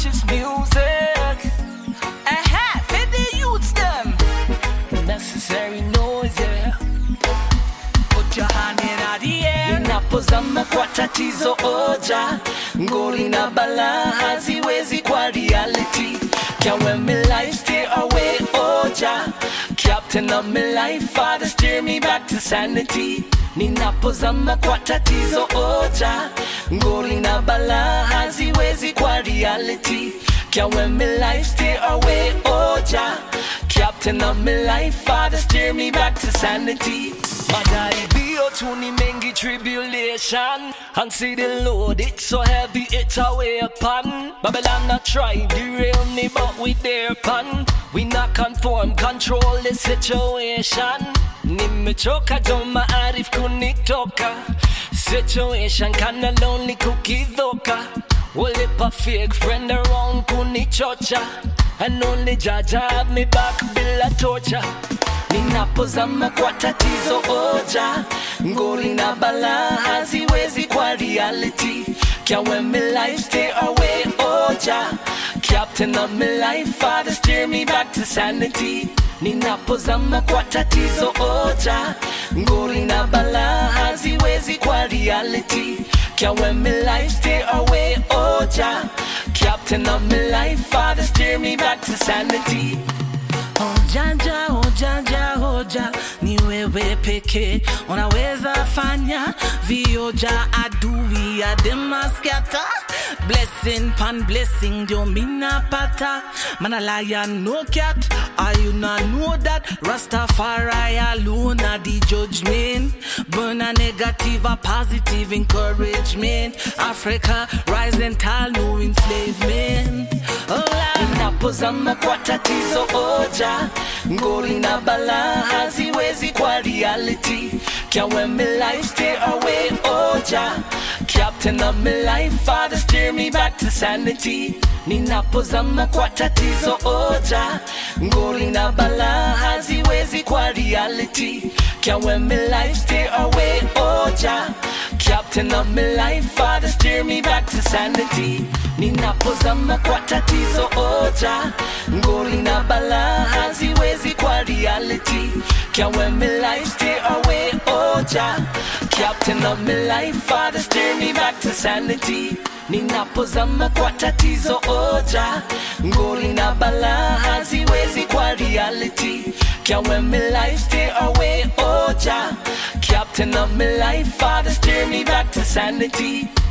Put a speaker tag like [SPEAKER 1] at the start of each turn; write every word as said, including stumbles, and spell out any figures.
[SPEAKER 1] conscious music. Aha, for the youths them. Necessary noise, yeah. Put your hand in the air. Ninapozama kwa tatizo oja, ngori na bala haziwezi kwa reality. Can't let me life stay away oja. Captain of my life, Father, steer me back to sanity. Ninapozama kwa tatizo oja, ngori na bala haziwezi kwa reality. Can't let me life stay away oja. Captain of my life, Father, steer me back to sanity. Majaribio tu ni mengi tribulation, and see the load, it's so heavy, it's a way upon. Babylon not try derail me, but we there pan. We not conform, control the situation. Nimechoka joma arif kunitoka. Situation kinda lonely kukidhoka. Wole pa fake friend around kunichocha. And only Jaja have me back bila torture. Ninapozama kwa tatizo oja, ngori na bala haziwezi kwa reality. Can't let me life stay away oja. Captain of my life, Father, steer me back to sanity. Ninapozama kwa tatizo oja, ngori na bala haziwezi kwa reality. Can't let me life stay away oja. Captain of my life, Father, steer me back to sanity.
[SPEAKER 2] Ojanja, ojanja, oja, ni wewe peke unaweza fanya vioja adui ademaskata. Blessing pan blessing ndio mina pata. Manalaya no cat, are you not know that Rastafari alone are the judgment. Burn a negative, a positive encouragement. Africa rise and tall, no enslavement. Oh,
[SPEAKER 1] ninapozama kwa tatizo oja, ngori na bala haziwezi kwa reality. Can't let me life stay away oja. Captain of my life, Father, steer me back to sanity. Ninapozama kwa tatizo oja, ngori na bala haziwezi kwa reality. Can't let me life stay away oja. Captain of my life, Father, steer me back to sanity. Ninapozama kwa tatizo oja, ngori na bala haziwezi kwa reality. Can't let me life stay away oja. Captain of my life, Father, steer me back to sanity. Ninapozama kwa tatizo oja, ngori na bala haziwezi kwa reality. Can't let me life stay away oja. Captain of my life, Father, steer me back to sanity.